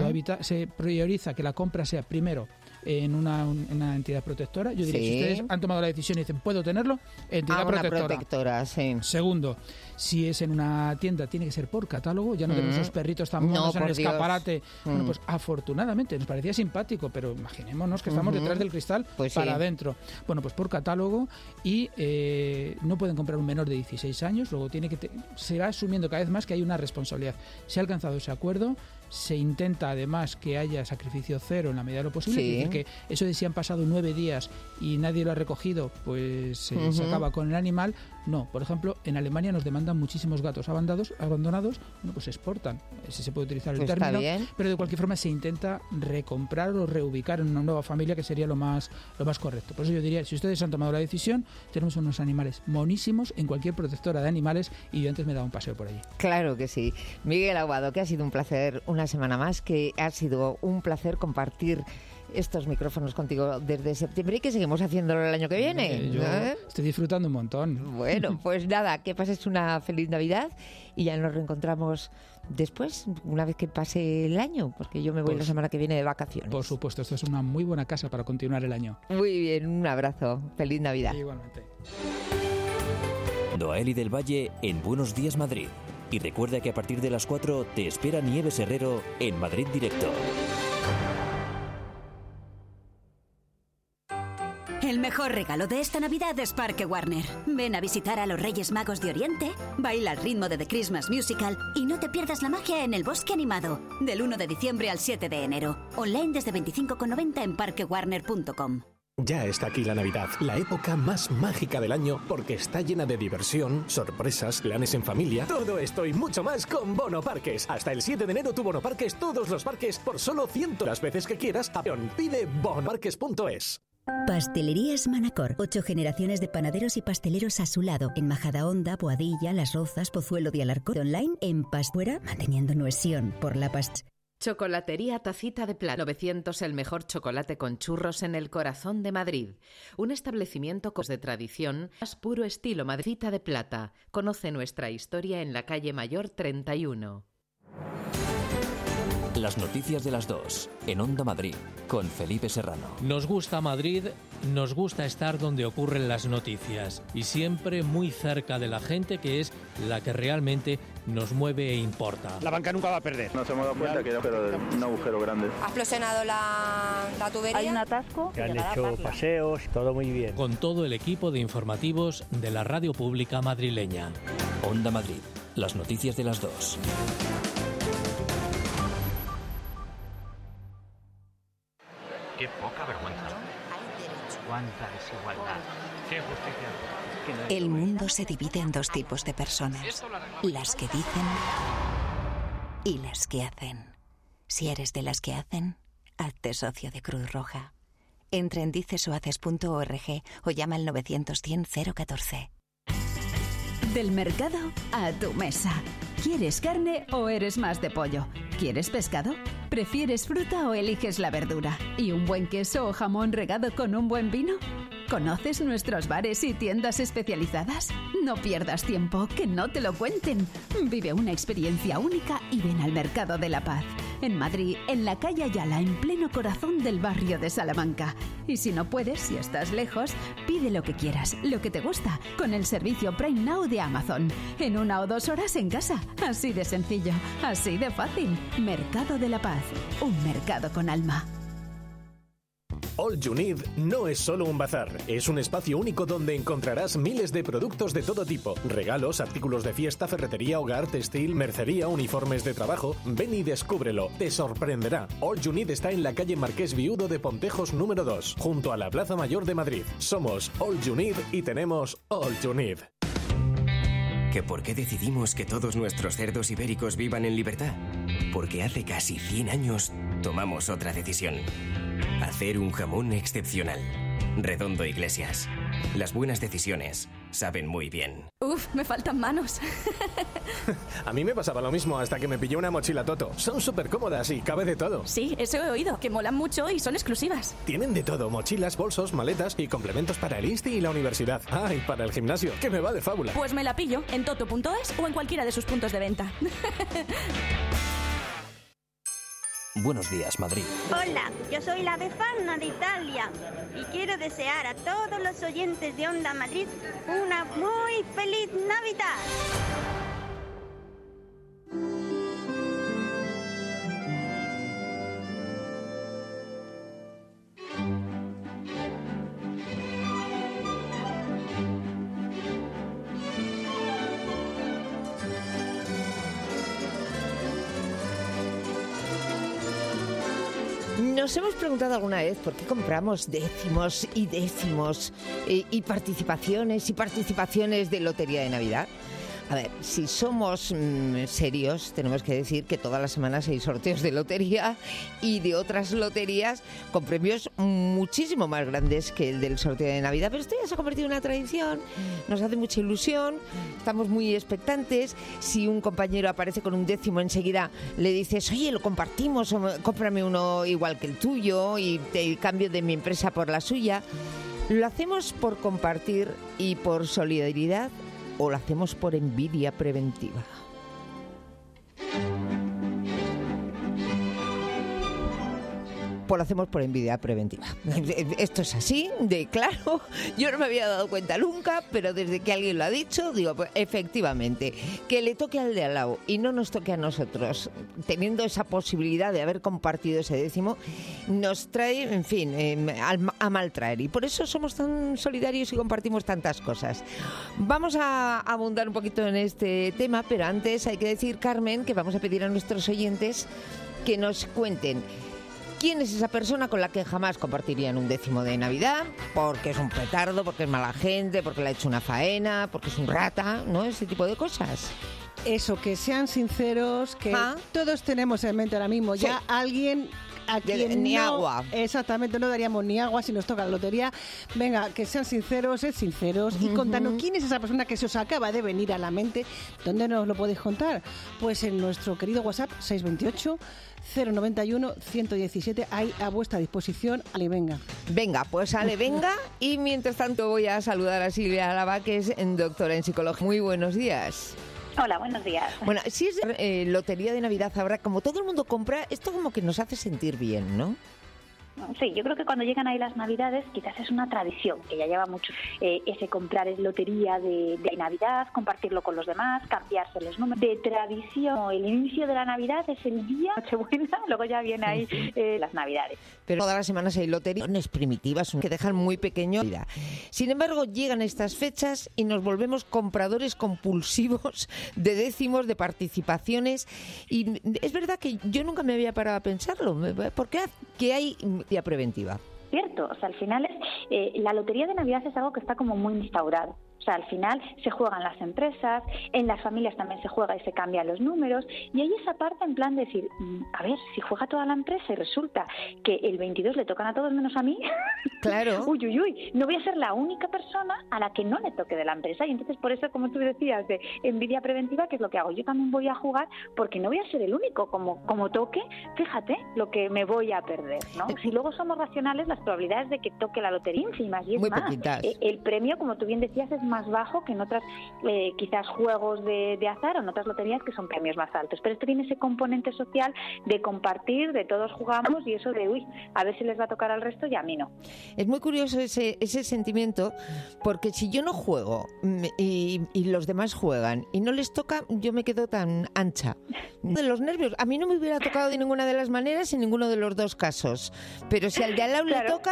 se prioriza que la compra sea primero en una entidad protectora. Yo diría, si ustedes han tomado la decisión y dicen, ¿puedo tenerlo? Entidad protectora, sí. Segundo, si es en una tienda, tiene que ser por catálogo. Ya no tenemos esos perritos tan monos en el escaparate. Bueno, pues afortunadamente, nos parecía simpático, pero imaginémonos que estamos detrás del cristal para adentro. Bueno, pues por catálogo y no pueden comprar un menor de 16 años. Luego se va asumiendo cada vez más que hay una responsabilidad. Se ha alcanzado ese acuerdo. Se intenta además que haya sacrificio cero en la medida de lo posible, es decir, que eso de si han pasado 9 días y nadie lo ha recogido, pues se acaba con el animal. No, por ejemplo, en Alemania nos demandan muchísimos gatos abandonados, bueno, pues se exportan, si se puede utilizar el término, pero de cualquier forma se intenta recomprar o reubicar en una nueva familia, que sería lo más correcto. Por eso yo diría, si ustedes han tomado la decisión, tenemos unos animales monísimos en cualquier protectora de animales, y yo antes me he dado un paseo por allí. Claro que sí. Miguel Aguado, que ha sido un placer una semana más, que ha sido un placer compartir estos micrófonos contigo desde septiembre y que seguimos haciéndolo el año que viene. Yo estoy disfrutando un montón. Bueno, pues nada, que pases una feliz Navidad y ya nos reencontramos después, una vez que pase el año, porque yo me voy la semana que viene de vacaciones. Por supuesto, esto es una muy buena casa para continuar el año. Muy bien, un abrazo. Feliz Navidad. Igualmente. Noeli del Valle en Buenos Días Madrid. Y recuerda que a partir de las 4 te espera Nieves Herrero en Madrid Directo. El mejor regalo de esta Navidad es Parque Warner. Ven a visitar a los Reyes Magos de Oriente, baila al ritmo de The Christmas Musical y no te pierdas la magia en el Bosque Animado. Del 1 de diciembre al 7 de enero. Online desde 25,90 en parquewarner.com. Ya está aquí la Navidad, la época más mágica del año porque está llena de diversión, sorpresas, planes en familia. Todo esto y mucho más con Bono Parques. Hasta el 7 de enero tu Bono Parques, todos los parques por solo 100 las veces que quieras. Pide bonoparques.es. Pastelerías Manacor. 8 generaciones de panaderos y pasteleros a su lado. En Majadahonda, Boadilla, Las Rozas, Pozuelo de Alarcón. Online en Pastuera, manteniendo nuesión por la past. Chocolatería Tacita de Plata. 900, el mejor chocolate con churros en el corazón de Madrid. Un establecimiento de tradición, más puro estilo Madridita de Plata. Conoce nuestra historia en la calle Mayor 31. Las noticias de las 2, en Onda Madrid, con Felipe Serrano. Nos gusta Madrid, nos gusta estar donde ocurren las noticias y siempre muy cerca de la gente, que es la que realmente nos mueve e importa. La banca nunca va a perder. Nos hemos dado cuenta que era un agujero grande. Ha explosionado la tubería. Hay un atasco. Se han hecho paseos, todo muy bien. Con todo el equipo de informativos de la radio pública madrileña. Onda Madrid, las noticias de las 2. Qué poca vergüenza. Cuánta desigualdad. Qué justicia. El mundo se divide en 2 tipos de personas. Las que dicen y las que hacen. Si eres de las que hacen, hazte socio de Cruz Roja. Entra en dicesohaces.org o llama al 900-100-014. Del mercado a tu mesa. ¿Quieres carne o eres más de pollo? ¿Quieres pescado? ¿Prefieres fruta o eliges la verdura? ¿Y un buen queso o jamón regado con un buen vino? ¿Conoces nuestros bares y tiendas especializadas? No pierdas tiempo, que no te lo cuenten. Vive una experiencia única y ven al Mercado de la Paz. En Madrid, en la calle Ayala, en pleno corazón del barrio de Salamanca. Y si no puedes, si estás lejos, pide lo que quieras, lo que te gusta, con el servicio Prime Now de Amazon. En 1 o 2 horas en casa. Así de sencillo, así de fácil. Mercado de la Paz, un mercado con alma. All You Need no es solo un bazar, es un espacio único donde encontrarás miles de productos de todo tipo, regalos, artículos de fiesta, ferretería, hogar, textil, mercería, uniformes de trabajo. Ven y descúbrelo, te sorprenderá. All You Need está en la calle Marqués Viudo de Pontejos número 2, junto a la Plaza Mayor de Madrid. Somos All You Need y tenemos All You Need. ¿Que por qué decidimos que todos nuestros cerdos ibéricos vivan en libertad? Porque hace casi 100 años tomamos otra decisión. Hacer un jamón excepcional. Redondo Iglesias. Las buenas decisiones saben muy bien. Uf, me faltan manos. A mí me pasaba lo mismo hasta que me pillé una mochila Toto. Son súper cómodas y cabe de todo. Sí, eso he oído, que molan mucho y son exclusivas. Tienen de todo, mochilas, bolsos, maletas y complementos para el Insti y la universidad. Ah, y para el gimnasio, que me va de fábula. Pues me la pillo en toto.es o en cualquiera de sus puntos de venta. Buenos días, Madrid. Hola, yo soy la Befana de Italia y quiero desear a todos los oyentes de Onda Madrid una muy feliz Navidad. Nos hemos preguntado alguna vez por qué compramos décimos y décimos y participaciones de Lotería de Navidad. A ver, si somos serios, tenemos que decir que todas las semanas hay sorteos de lotería y de otras loterías con premios muchísimo más grandes que el del sorteo de Navidad. Pero esto ya se ha convertido en una tradición, nos hace mucha ilusión, estamos muy expectantes. Si un compañero aparece con un décimo, enseguida le dices, oye, lo compartimos, o cómprame uno igual que el tuyo y te cambio de mi empresa por la suya. ¿Lo hacemos por compartir y por solidaridad o lo hacemos por envidia preventiva? Pues lo hacemos por envidia preventiva. Esto es así, de claro. Yo no me había dado cuenta nunca, pero desde que alguien lo ha dicho, digo, pues efectivamente, que le toque al de al lado y no nos toque a nosotros, teniendo esa posibilidad de haber compartido ese décimo, nos trae, en fin, a maltraer. Y por eso somos tan solidarios y compartimos tantas cosas. Vamos a abundar un poquito en este tema, pero antes hay que decir, Carmen, que vamos a pedir a nuestros oyentes que nos cuenten quién es esa persona con la que jamás compartirían un décimo de Navidad, porque es un petardo, porque es mala gente, porque le ha hecho una faena, porque es un rata, ¿no? Ese tipo de cosas. Eso, que sean sinceros, que todos tenemos en mente ahora mismo ya alguien a quien ni agua. Exactamente, no daríamos ni agua si nos toca la lotería. Venga, que sean sinceros, sed sinceros y contanos quién es esa persona que se os acaba de venir a la mente. ¿Dónde nos lo podéis contar? Pues en nuestro querido WhatsApp 628 091 117, ahí a vuestra disposición. Ale, venga. Venga, pues Ale, venga. Y mientras tanto voy a saludar a Silvia Álava, que es doctora en psicología. Muy buenos días. Hola, buenos días. Bueno, si es lotería de Navidad ahora, como todo el mundo compra, esto como que nos hace sentir bien, ¿no? Sí, yo creo que cuando llegan ahí las Navidades quizás es una tradición que ya lleva mucho, ese comprar lotería de Navidad, compartirlo con los demás, cambiarse los números. De tradición, el inicio de la Navidad es el día Nochebuena, luego ya viene ahí las Navidades. Pero todas las semanas hay loterías primitivas que dejan muy pequeño. Sin embargo, llegan estas fechas y nos volvemos compradores compulsivos de décimos, de participaciones. Y es verdad que yo nunca me había parado a pensarlo. ¿Por qué? ¿Qué hay día preventiva? Cierto, o sea, al final la lotería de Navidad es algo que está como muy instaurado. O sea, al final se juegan las empresas, en las familias también se juega y se cambian los números, y hay esa parte en plan de decir, a ver, si juega toda la empresa y resulta que el 22 le tocan a todos menos a mí, claro. uy, no voy a ser la única persona a la que no le toque de la empresa. Y entonces por eso, como tú decías, de envidia preventiva, que es lo que hago, yo también voy a jugar porque no voy a ser el único, como toque, fíjate lo que me voy a perder, ¿no? Si luego somos racionales, las probabilidades de que toque la lotería ínfimas, y es muy más, poquitas. El premio, como tú bien decías, es más bajo que en otras quizás juegos de azar o en otras loterías que son premios más altos, pero esto tiene ese componente social de compartir, de todos jugamos, y eso de a ver si les va a tocar al resto y a mí no. Es muy curioso ese sentimiento, porque si yo no juego y los demás juegan y no les toca, yo me quedo tan ancha de los nervios. A mí no me hubiera tocado de ninguna de las maneras en ninguno de los dos casos, pero si al de al lado le toca,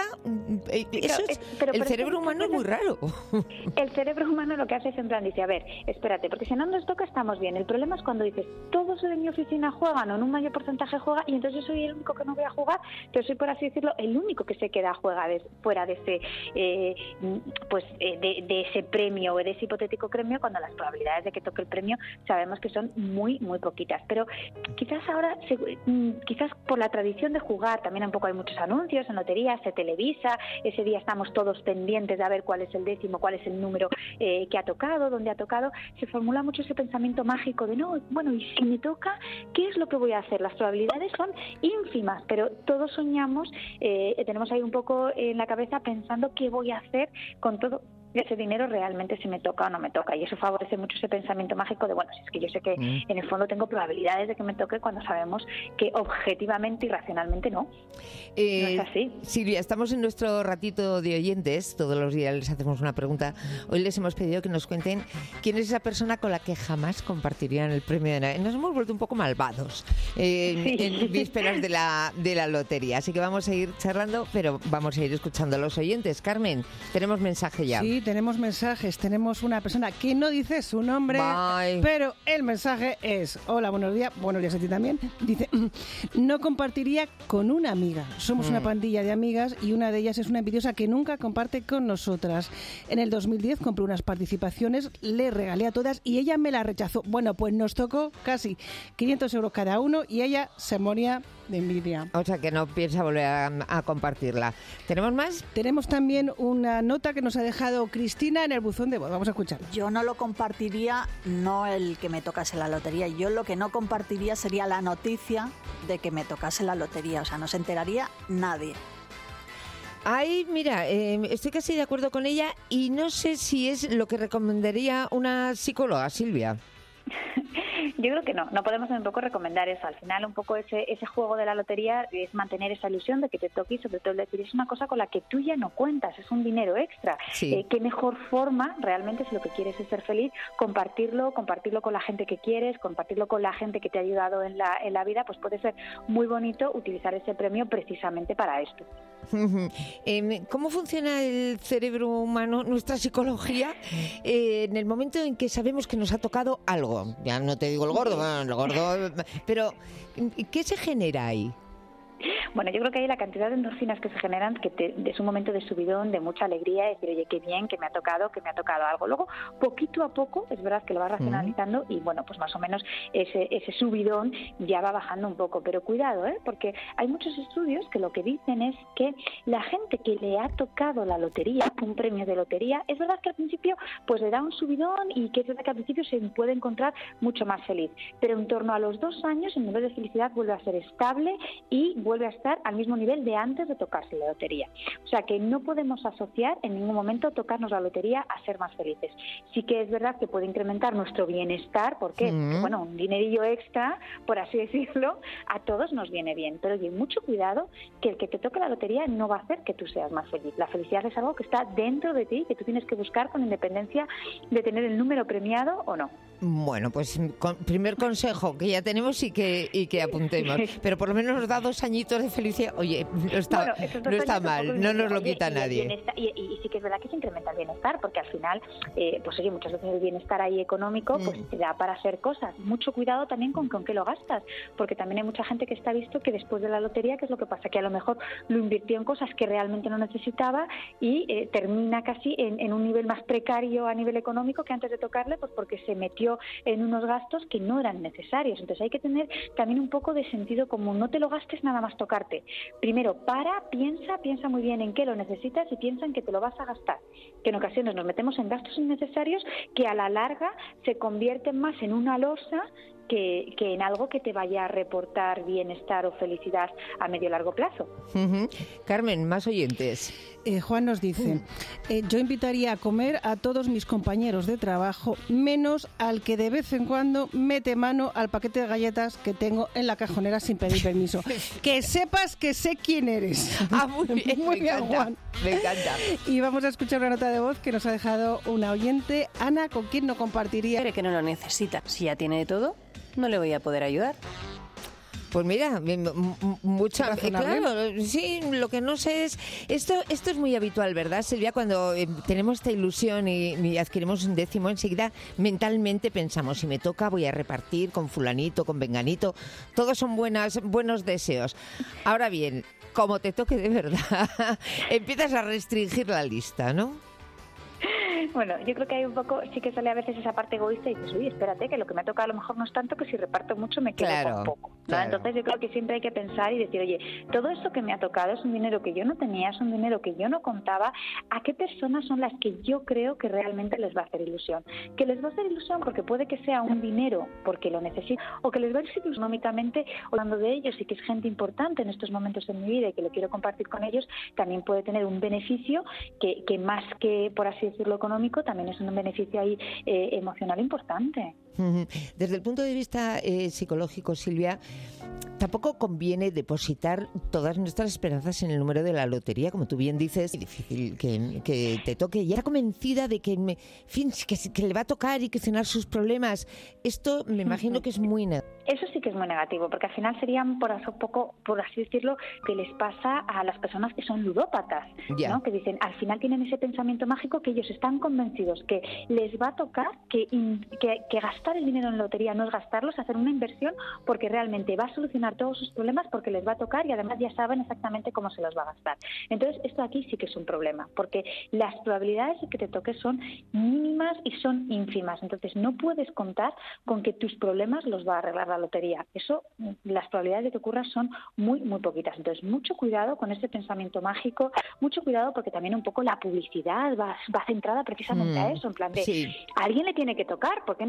eso es, el cerebro humano es muy raro. El cerebro humano lo que hace es en plan, dice, a ver, espérate, porque si no nos toca estamos bien. El problema es cuando dices, todos de mi oficina juegan o en un mayor porcentaje juega, y entonces yo soy el único que no voy a jugar, pero soy, por así decirlo, el único que se queda fuera de ese de ese premio o de ese hipotético premio, cuando las probabilidades de que toque el premio sabemos que son muy, muy poquitas. Pero quizás ahora, quizás por la tradición de jugar, también un poco hay muchos anuncios en loterías, se televisa, ese día estamos todos pendientes de a ver cuál es el décimo, cuál es el número que ha tocado, dónde ha tocado, se formula mucho ese pensamiento mágico de no, bueno, y si me toca, ¿qué es lo que voy a hacer? Las probabilidades son ínfimas, pero todos soñamos, tenemos ahí un poco en la cabeza pensando qué voy a hacer con todo ese dinero, realmente si me toca o no me toca, y eso favorece mucho ese pensamiento mágico de, bueno, si es que yo sé que en el fondo tengo probabilidades de que me toque, cuando sabemos que objetivamente y racionalmente no es así. Silvia, estamos en nuestro ratito de oyentes, todos los días les hacemos una pregunta. Hoy les hemos pedido que nos cuenten quién es esa persona con la que jamás compartirían el premio de Navidad. Nos hemos vuelto un poco malvados en vísperas de la lotería, así que vamos a ir charlando, pero vamos a ir escuchando a los oyentes. Carmen, tenemos mensaje ya. Sí, tenemos mensajes, tenemos una persona que no dice su nombre, pero el mensaje es: hola, buenos días a ti también. Dice, no compartiría con una amiga. Somos una pandilla de amigas y una de ellas es una envidiosa que nunca comparte con nosotras. En el 2010 compré unas participaciones, le regalé a todas y ella me la rechazó. Bueno, pues nos tocó casi 500 euros cada uno y ella se moría de envidia. O sea, que no piensa volver a compartirla. ¿Tenemos más? Tenemos también una nota que nos ha dejado Cristina en el buzón de voz. Vamos a escuchar. Yo no lo compartiría, no el que me tocase la lotería. Yo lo que no compartiría sería la noticia de que me tocase la lotería. O sea, no se enteraría nadie. Ay, mira, estoy casi de acuerdo con ella y no sé si es lo que recomendaría una psicóloga, Silvia. Yo creo que no podemos un poco recomendar eso. Al final un poco ese juego de la lotería es mantener esa ilusión de que te toque y sobre todo decir, es una cosa con la que tú ya no cuentas, es un dinero extra. Sí. ¿Qué mejor forma realmente, si lo que quieres es ser feliz, compartirlo con la gente que quieres, compartirlo con la gente que te ha ayudado en la vida? Pues puede ser muy bonito utilizar ese premio precisamente para esto. ¿Cómo funciona el cerebro humano, nuestra psicología, en el momento en que sabemos que nos ha tocado algo? Ya no te digo el gordo, pero ¿qué se genera ahí? Bueno, yo creo que hay la cantidad de endorfinas que se generan, es un momento de subidón, de mucha alegría, decir, oye, qué bien, que me ha tocado algo. Luego, poquito a poco, es verdad que lo vas racionalizando y, bueno, pues más o menos ese subidón ya va bajando un poco. Pero cuidado, porque hay muchos estudios que lo que dicen es que la gente que le ha tocado la lotería, un premio de lotería, es verdad que al principio pues le da un subidón y que es verdad que al principio se puede encontrar mucho más feliz. Pero en torno a los 2 años el nivel de felicidad vuelve a ser estable y vuelve a estar al mismo nivel de antes de tocarse la lotería. O sea que no podemos asociar en ningún momento tocarnos la lotería a ser más felices. Sí que es verdad que puede incrementar nuestro bienestar, porque bueno, un dinerillo extra, por así decirlo, a todos nos viene bien. Pero oye, mucho cuidado, que el que te toque la lotería no va a hacer que tú seas más feliz. La felicidad es algo que está dentro de ti, que tú tienes que buscar con independencia de tener el número premiado o no. Bueno, pues primer consejo que ya tenemos y que apuntemos. Pero por lo menos nos da 2 añitos de felicidad. Oye, no está mal, no nos lo quita nadie. Y sí que es verdad que se incrementa el bienestar, porque al final, pues oye, muchas veces el bienestar ahí económico pues te da para hacer cosas. Mucho cuidado también con qué lo gastas, porque también hay mucha gente que está visto que después de la lotería, ¿qué es lo que pasa? Que a lo mejor lo invirtió en cosas que realmente no necesitaba y termina casi en un nivel más precario a nivel económico que antes de tocarle, pues porque se metió en unos gastos que no eran necesarios. Entonces hay que tener también un poco de sentido común. No te lo gastes nada más tocarte. Primero, piensa muy bien en qué lo necesitas y piensa en que te lo vas a gastar. Que en ocasiones nos metemos en gastos innecesarios que a la larga se convierten más en una losa que en algo que te vaya a reportar bienestar o felicidad a medio largo plazo. Carmen, más oyentes. Juan nos dice, yo invitaría a comer a todos mis compañeros de trabajo, menos al que de vez en cuando mete mano al paquete de galletas que tengo en la cajonera sin pedir permiso. Que sepas que sé quién eres. Muy bien, muy bien, Juan. Me encanta. Y vamos a escuchar una nota de voz que nos ha dejado una oyente. Ana, ¿con quién no compartiría? Que no lo necesita. Si ya tiene de todo, no le voy a poder ayudar. Pues mira, claro, sí, lo que no sé es, esto es muy habitual, ¿verdad, Silvia? Cuando tenemos esta ilusión y adquirimos un décimo, enseguida mentalmente pensamos, si me toca voy a repartir con fulanito, con venganito, todos son buenos deseos. Ahora bien, como te toque de verdad, empiezas a restringir la lista, ¿no? Bueno, yo creo que hay un poco, sí que sale a veces esa parte egoísta y dices, uy, espérate, que lo que me ha tocado a lo mejor no es tanto, que si reparto mucho me quedo con poco, ¿no? Claro. Entonces yo creo que siempre hay que pensar y decir, oye, todo eso que me ha tocado es un dinero que yo no tenía, es un dinero que yo no contaba, ¿a qué personas son las que yo creo que realmente les va a hacer ilusión? Que les va a hacer ilusión porque puede que sea un dinero porque lo necesito, o que les va a hacer ilusión económicamente, hablando de ellos y que es gente importante en estos momentos en mi vida y que lo quiero compartir con ellos, también puede tener un beneficio que más que, por así decirlo, económico, también es un beneficio ahí emocional importante. Desde el punto de vista psicológico, Silvia, tampoco conviene depositar todas nuestras esperanzas en el número de la lotería, como tú bien dices, es difícil que te toque. Y está convencida de que le va a tocar y que cenar sus problemas. Esto me imagino que es muy negativo. Eso sí que es muy negativo, porque al final serían, por así decirlo, que les pasa a las personas que son ludópatas, ¿no? Que dicen, al final tienen ese pensamiento mágico que ellos están convencidos que les va a tocar, que gastar el dinero en lotería no es gastarlo, es hacer una inversión porque realmente va a solucionar todos sus problemas porque les va a tocar y además ya saben exactamente cómo se los va a gastar. Entonces, esto aquí sí que es un problema, porque las probabilidades de que te toque son mínimas y son ínfimas. Entonces, no puedes contar con que tus problemas los va a arreglar la lotería. Eso, las probabilidades de que ocurra son muy, muy poquitas. Entonces, mucho cuidado con ese pensamiento mágico, mucho cuidado porque también un poco la publicidad va centrada precisamente a eso, en plan de, a alguien le tiene que tocar, ¿por qué no vas a ser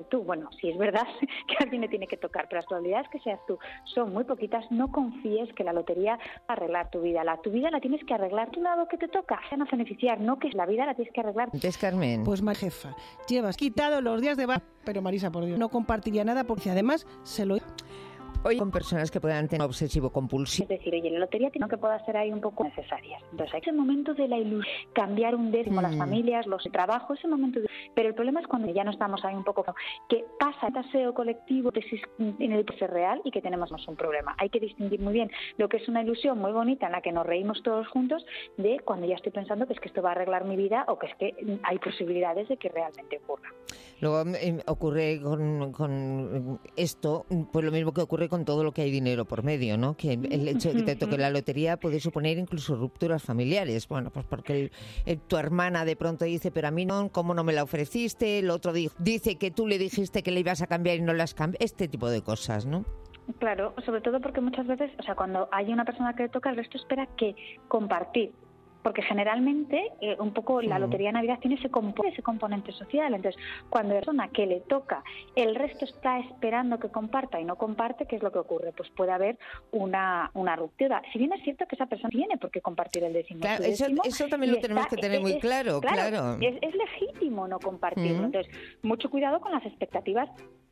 tú. Bueno, sí es verdad que a alguien le tiene que tocar, pero las probabilidades que seas tú son muy poquitas. No confíes que la lotería va a arreglar tu vida. Tu vida la tienes que arreglar tú, lado que te toca, se van a beneficiar, no que la vida la tienes que arreglar. Entonces, Carmen. Pues jefa, llevas quitado los días de pero Marisa, por Dios, no compartiría nada porque además se lo... Hoy con personas que puedan tener obsesivo compulsivo. Es decir, oye, la lotería tiene que pueda ser ahí un poco necesarias. Entonces, hay ese momento de la ilusión, cambiar un décimo, las familias, los trabajos, ese momento de... Pero el problema es cuando ya no estamos ahí un poco, que pasa el taseo colectivo en el ser real y que tenemos un problema. Hay que distinguir muy bien lo que es una ilusión muy bonita en la que nos reímos todos juntos de cuando ya estoy pensando que es que esto va a arreglar mi vida o que es que hay posibilidades de que realmente ocurra. Luego ocurre con esto, pues lo mismo que ocurre con todo lo que hay dinero por medio, ¿no? Que el hecho de que te toque la lotería puede suponer incluso rupturas familiares. Bueno, pues porque tu hermana de pronto dice, pero a mí no, ¿cómo no me la ofreciste? El otro dice que tú le dijiste que le ibas a cambiar y no las cambias. Este tipo de cosas, ¿no? Claro, sobre todo porque muchas veces, o sea, cuando hay una persona que le toca, el resto espera que compartir. Porque generalmente un poco la Lotería de Navidad tiene ese componente social. Entonces, cuando la persona que le toca, el resto está esperando que comparta y no comparte, ¿qué es lo que ocurre? Pues puede haber una ruptura. Si bien es cierto que esa persona tiene por qué compartir el décimo. Claro, eso también lo tenemos que tener muy claro. Claro. Es legítimo no compartirlo. Entonces, mucho cuidado con las expectativas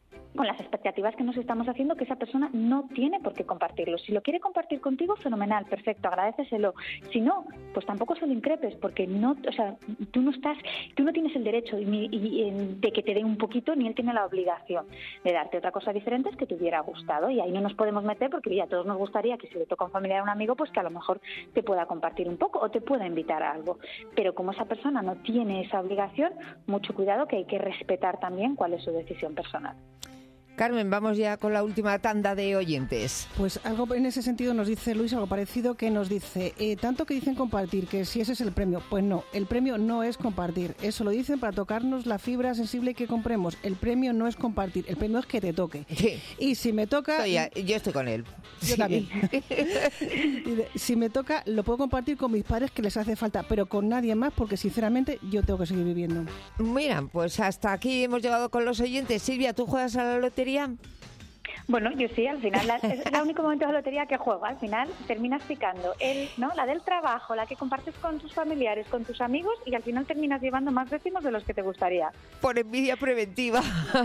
que nos estamos haciendo, que esa persona no tiene por qué compartirlo. Si lo quiere compartir contigo, fenomenal, perfecto, agradéceselo. Si no, pues tampoco se lo increpes, porque no, o sea, tú no tienes el derecho de que te dé un poquito, ni él tiene la obligación de darte. Otra cosa diferente es que te hubiera gustado, y ahí no nos podemos meter, porque ya a todos nos gustaría que si le toca a un familiar o un amigo, pues que a lo mejor te pueda compartir un poco o te pueda invitar a algo. Pero como esa persona no tiene esa obligación, mucho cuidado, que hay que respetar también cuál es su decisión personal. Carmen, vamos ya con la última tanda de oyentes. Pues algo en ese sentido nos dice Luis, algo parecido, que nos dice, tanto que dicen compartir, que si ese es el premio. Pues no, el premio no es compartir. Eso lo dicen para tocarnos la fibra sensible que compremos. El premio no es compartir, el premio es que te toque. Sí. Y si me toca... Yo estoy con él. Yo también. Si me toca, lo puedo compartir con mis padres, que les hace falta, pero con nadie más, porque sinceramente yo tengo que seguir viviendo. Mira, pues hasta aquí hemos llegado con los oyentes. Silvia, ¿tú juegas a la lotería? Bueno, yo sí, al final es el único momento de lotería que juego. Al final terminas picando la del trabajo, la que compartes con tus familiares, con tus amigos, y al final terminas llevando más décimos de los que te gustaría. Por envidia preventiva.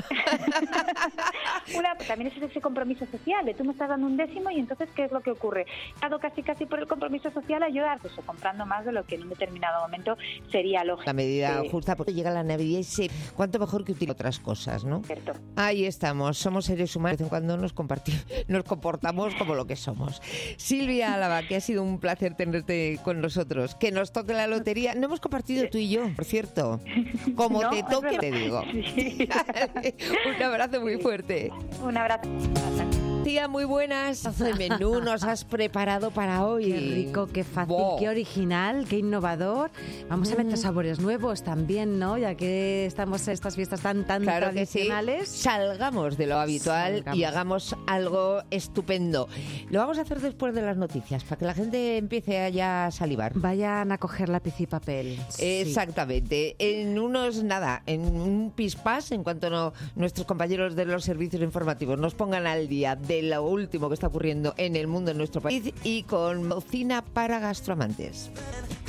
También es ese compromiso social, de tú me estás dando un décimo y entonces ¿qué es lo que ocurre? He dado casi por el compromiso social ayudar, pues comprando más de lo que en un determinado momento sería lógico. La medida justa, porque llega la Navidad y sé cuánto mejor que utilizar otras cosas, ¿no? Cierto. Ahí estamos, somos seres humanos, de vez en cuando nos comportamos como lo que somos. Silvia Álava, que ha sido un placer tenerte con nosotros. Que nos toque la lotería. No hemos compartido tú y yo, por cierto. Como no, te toque, te digo. Sí. Un abrazo muy fuerte. Un abrazo. Tía, muy buenas. ¿Qué menú nos has preparado para hoy? Qué rico, qué fácil, qué original, qué innovador. Vamos a meter sabores nuevos también, ¿no? Ya que estamos en estas fiestas tan claro tradicionales. Que sí. Salgamos de lo habitual y hagamos algo estupendo. Lo vamos a hacer después de las noticias, para que la gente empiece a ya salivar. Vayan a coger lápiz y papel. Exactamente. Sí. En un pispás, en cuanto nuestros compañeros de los servicios informativos nos pongan al día de lo último que está ocurriendo en el mundo, en nuestro país, y con cocina para gastroamantes.